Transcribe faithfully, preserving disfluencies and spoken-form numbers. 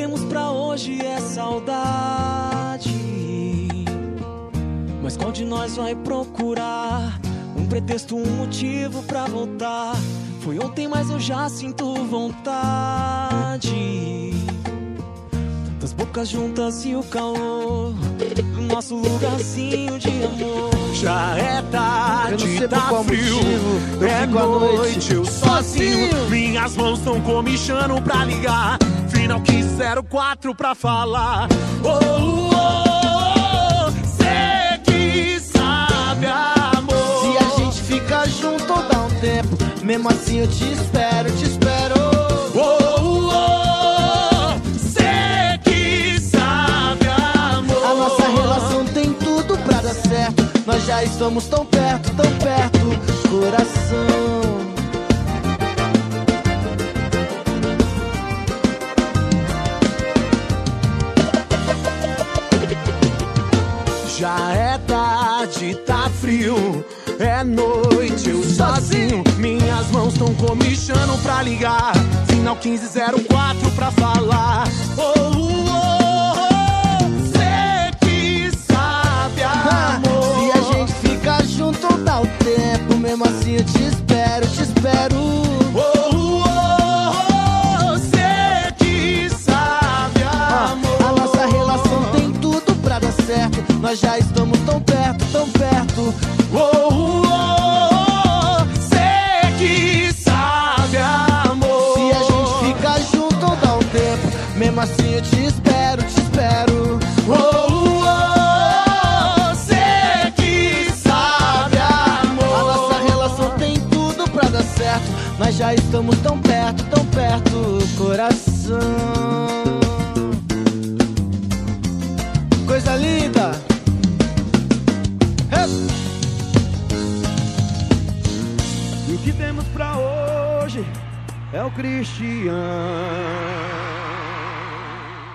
temos pra hoje é saudade. Mas qual de nós vai procurar um pretexto, um motivo pra voltar? Foi ontem, mas eu já sinto vontade. Tantas bocas juntas e o calor do nosso lugarzinho de amor. Já é tarde, tá frio, eu é fico à noite, eu sozinho. Minhas mãos tão comichando pra ligar. Final quinze zero quatro pra falar. Oh, oh, oh, cê que sabe, amor. Se a gente fica junto ou dá um tempo, mesmo assim eu te espero, te espero. Oh, oh, oh, cê que sabe, amor. A nossa relação tem tudo pra dar certo. Nós já estamos tão perto, tão perto, coração. Já é tarde, tá frio, é noite, eu sozinho. Minhas mãos tão comichando pra ligar. Final quinze zero quatro pra falar. Oh, oh, oh, cê que sabe, amor. Se a gente fica junto ou dá o tempo, mesmo assim eu te espero, te espero. Oh, oh, oh, cê que sabe, amor. A nossa relação tem tudo pra dar certo. Nós já estamos tão perto, tão perto. Oh, oh, oh, cê que sabe, amor. Se a gente fica junto ou dá um tempo, mesmo assim eu te espero, te espero. Oh, oh, oh, cê que sabe, amor. A nossa relação tem tudo pra dar certo. Nós já estamos tão perto, tão perto, coração. Coisa linda. Hey. E o que temos pra hoje é o Cristiano.